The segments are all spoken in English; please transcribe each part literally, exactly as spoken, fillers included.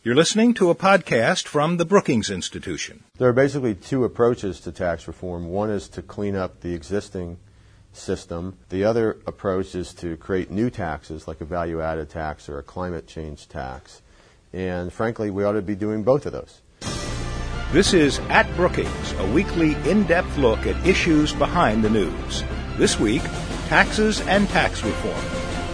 You're listening to a podcast from the Brookings Institution. There are basically two approaches to tax reform. One is to clean up the existing system. The other approach is to create new taxes, like a value-added tax or a climate change tax. And frankly, we ought to be doing both of those. This is At Brookings, a weekly in-depth look at issues behind the news. This week, taxes and tax reform.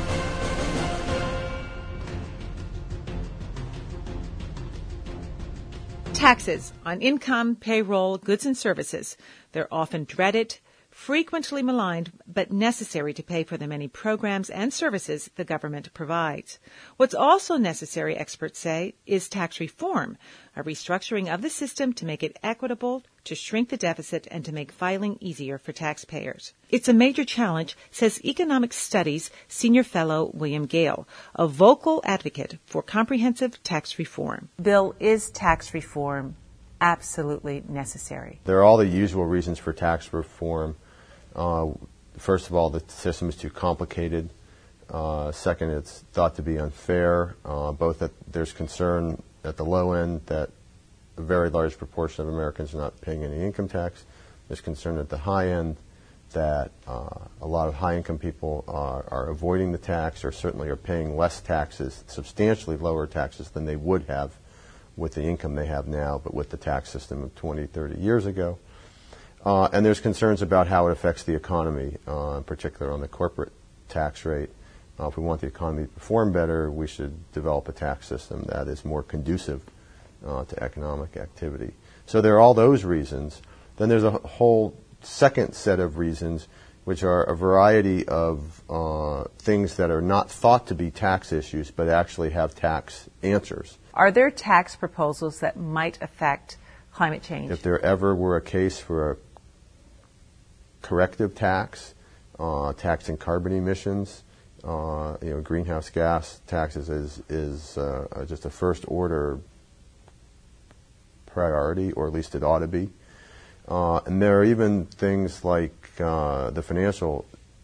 Taxes on income, payroll, goods and services. They're often dreaded, frequently maligned, but necessary to pay for the many programs and services the government provides. What's also necessary, experts say, is tax reform, a restructuring of the system to make it equitable, to shrink the deficit, and to make filing easier for taxpayers. It's a major challenge, says Economic Studies Senior Fellow William Gale, a vocal advocate for comprehensive tax reform. Bill, is tax reform absolutely necessary? There are all the usual reasons for tax reform. Uh, first of all, the system is too complicated. Uh, second, it's thought to be unfair. Uh, both that there's concern at the low end that a very large proportion of Americans are not paying any income tax. There's concern at the high end that uh, a lot of high-income people are, are avoiding the tax or certainly are paying less taxes, substantially lower taxes than they would have with the income they have now, but with the tax system of twenty, thirty years ago. Uh, and there's concerns about how it affects the economy, uh, in particular on the corporate tax rate. Uh, if we want the economy to perform better, we should develop a tax system that is more conducive uh, to economic activity. So there are all those reasons. Then there's a whole second set of reasons, which are a variety of uh, things that are not thought to be tax issues, but actually have tax answers. Are there tax proposals that might affect climate change? If there ever were a case for a corrective tax, uh, taxing carbon emissions, uh, you know, greenhouse gas taxes is is uh, just a first order priority, or at least it ought to be. Uh, and there are even things like uh, the financial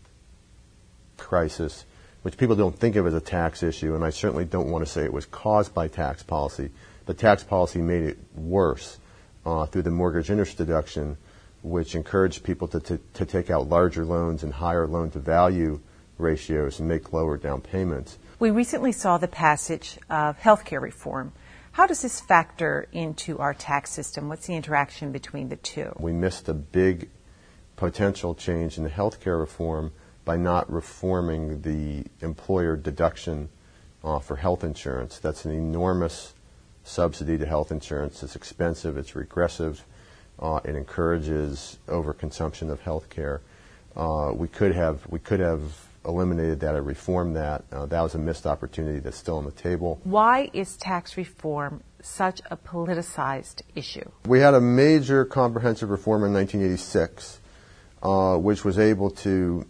crisis, which people don't think of as a tax issue, and I certainly don't want to say it was caused by tax policy, but tax policy made it worse uh, through the mortgage interest deduction, which encouraged people to, to, to take out larger loans and higher loan-to-value ratios and make lower down payments. We recently saw the passage of health care reform. How does this factor into our tax system? What's the interaction between the two? We missed a big potential change in the health care reform by not reforming the employer deduction uh, for health insurance. That's an enormous subsidy to health insurance. It's expensive, it's regressive, uh, it encourages overconsumption of health care. Uh, we could have we could have eliminated that or reformed that. Uh, that was a missed opportunity that's still on the table. Why is tax reform such a politicized issue? We had a major comprehensive reform in nineteen eighty-six, uh, which was able to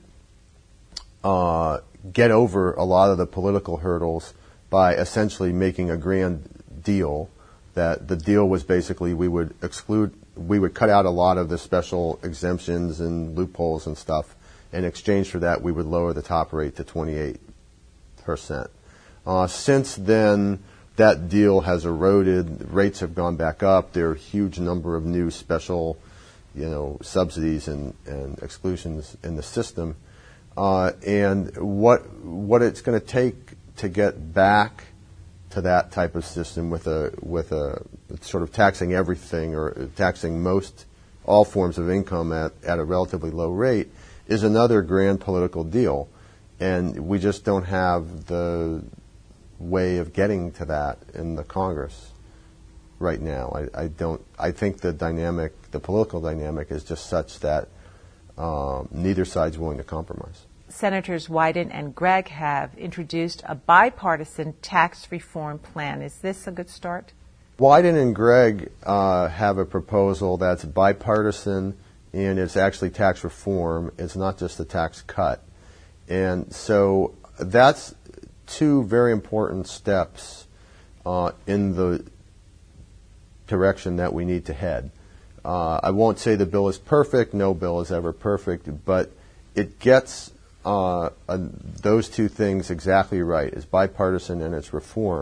uh, get over a lot of the political hurdles by essentially making a grand deal. That the deal was basically we would exclude, we would cut out a lot of the special exemptions and loopholes and stuff. In exchange for that, we would lower the top rate to twenty-eight percent. Uh, since then, that deal has eroded. Rates have gone back up. There are a huge number of new special, you know, subsidies and, and exclusions in the system. Uh, and what what it's going to take to get back to that type of system with a with a sort of taxing everything or taxing most all forms of income at, at a relatively low rate is another grand political deal, and we just don't have the way of getting to that in the Congress right now. I, I don't. I think the dynamic, the political dynamic, is just such that um, neither side's willing to compromise. Senators Wyden and Gregg have introduced a bipartisan tax reform plan. Is this a good start? Wyden and Gregg uh, have a proposal that's bipartisan, and it's actually tax reform. It's not just a tax cut. And so that's two very important steps uh, in the direction that we need to head. Uh, I won't say the bill is perfect. No bill is ever perfect, but it gets uh, uh, those two things exactly right. It's bipartisan and it's reform.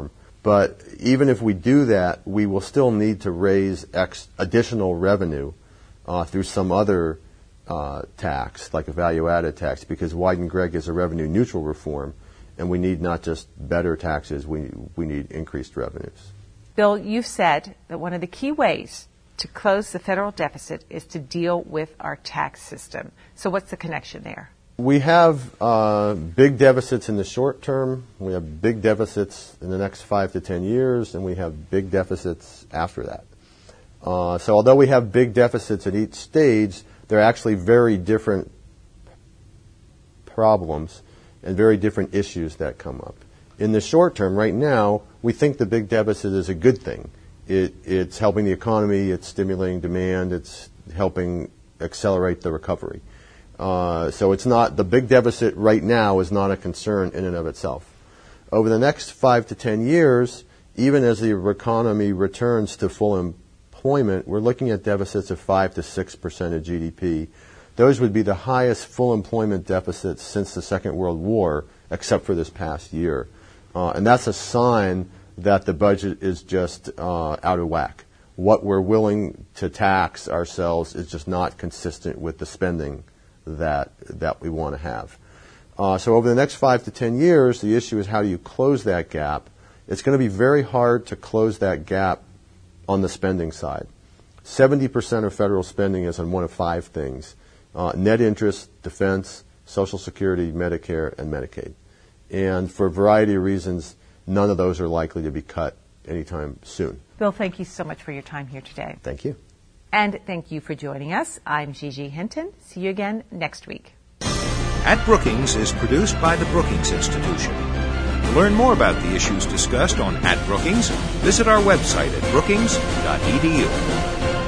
But even if we do that, we will still need to raise ex- additional revenue uh, through some other uh, tax, like a value-added tax, because Wyden-Gregg is a revenue-neutral reform, and we need not just better taxes, we we need increased revenues. Bill, you've said that one of the key ways to close the federal deficit is to deal with our tax system. So what's the connection there? We have uh, big deficits in the short term. We have big deficits in the next five to ten years, and we have big deficits after that. Uh, so although we have big deficits at each stage, they're actually very different problems and very different issues that come up. In the short term, right now, we think the big deficit is a good thing. It, it's helping the economy, it's stimulating demand, it's helping accelerate the recovery. Uh, so it's not, the big deficit right now is not a concern in and of itself. Over the next five to ten years, even as the economy returns to full employment, we're looking at deficits of five to six percent of G D P. Those would be the highest full employment deficits since the Second World War, except for this past year. Uh, and that's a sign that the budget is just uh, out of whack. What we're willing to tax ourselves is just not consistent with the spending that that we want to have. Uh, so over the next five to ten years, the issue is how do you close that gap? It's going to be very hard to close that gap on the spending side. seventy percent of federal spending is on one of five things: uh, net interest, defense, Social Security, Medicare, and Medicaid. And for a variety of reasons, none of those are likely to be cut anytime soon. Bill, thank you so much for your time here today. Thank you. And thank you for joining us. I'm Gigi Hinton. See you again next week. At Brookings is produced by the Brookings Institution. To learn more about the issues discussed on At Brookings, visit our website at brookings dot e d u.